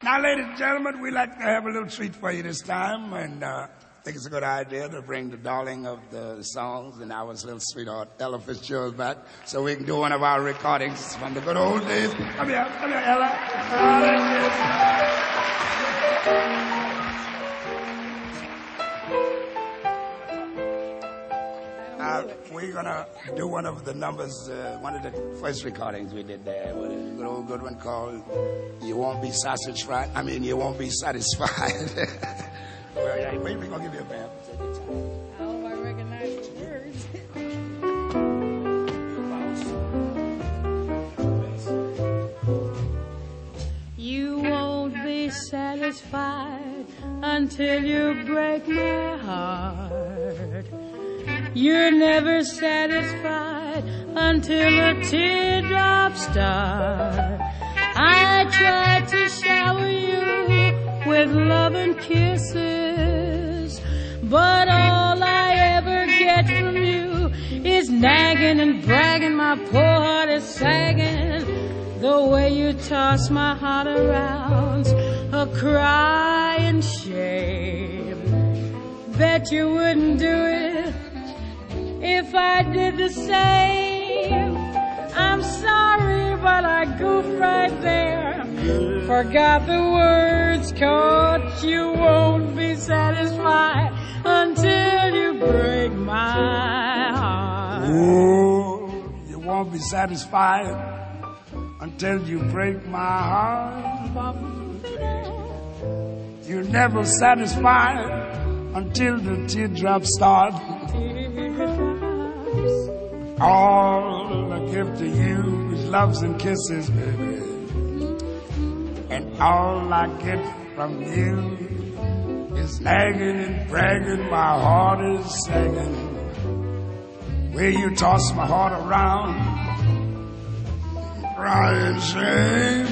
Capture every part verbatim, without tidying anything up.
Now, ladies and gentlemen, we'd like to have a little treat for you this time, and uh, I think it's a good idea to bring the darling of the songs and our little sweetheart, Ella Fitzgerald, back so we can do one of our recordings from the good old days. Come here, come here, Ella. Uh, we're gonna do one of the numbers, uh, one of the first recordings we did there. What is a good old good one called "You Won't Be Sausage Fried." I mean, you won't be satisfied. Well, yeah, we're gonna give you a band. I hope I recognize the words. You won't be satisfied until you break my heart. You're never satisfied until the teardrops start. I tried to shower you with love and kisses, but all I ever get from you is nagging and bragging. My poor heart is sagging. The way you toss my heart around's a crying shame. Bet you wouldn't do it if I did the same. I'm sorry, but I goofed right there. Forgot the words, caught you won't be satisfied until you break my heart. Oh, you won't be satisfied until you break my heart. You're never satisfied until the teardrops start. All I give to you is loves and kisses, baby. And all I get from you is nagging and bragging. My heart is sagging. Where you toss my heart around, crying shame.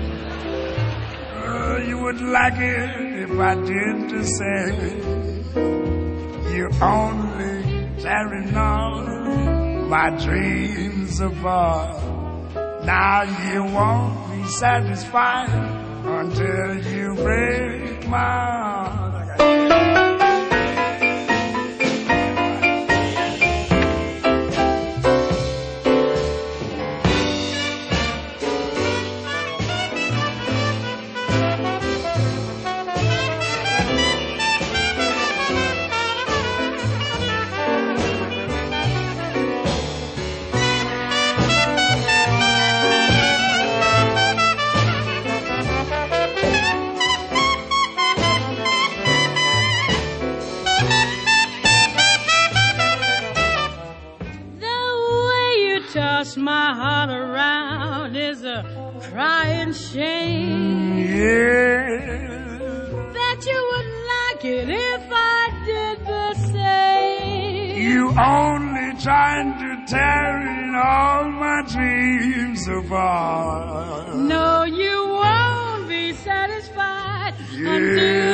Uh, you wouldn't like it if I did the same. You only carrying on my dreams apart. Now you won't be satisfied until you break my heart. My heart around is a crying shame. Yeah. Bet you wouldn't like it if I did the same. You only trying to tear all my dreams apart. No, you won't be satisfied yeah. until